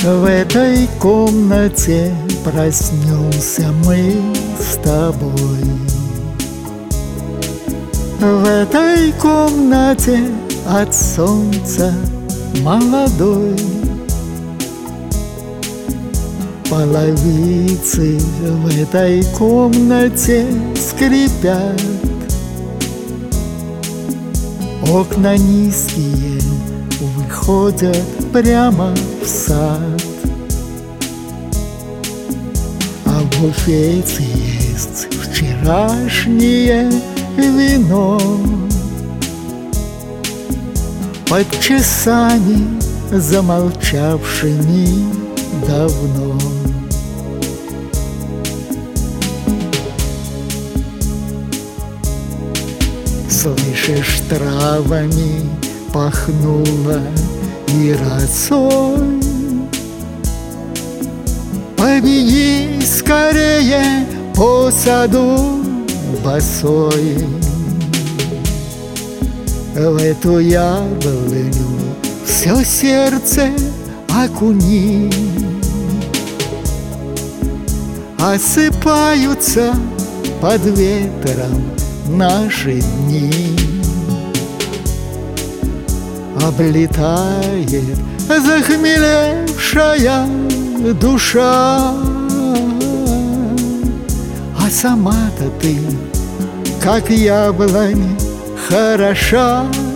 В этой комнате проснемся мы с тобой. В этой комнате от солнца молодой. Половицы в этой комнате скрипят, окна низкие выходят прямо в сад, а в буфете есть вчерашнее вино. Под часами, замолчавшими давно. Слышишь, травами пахнуло и росой. Побеги скорее по саду босой. В эту яблоню все сердце окуни. Осыпаются под ветром наши дни. Облетает захмелевшая душа, а сама-то ты, как яблонь, хороша.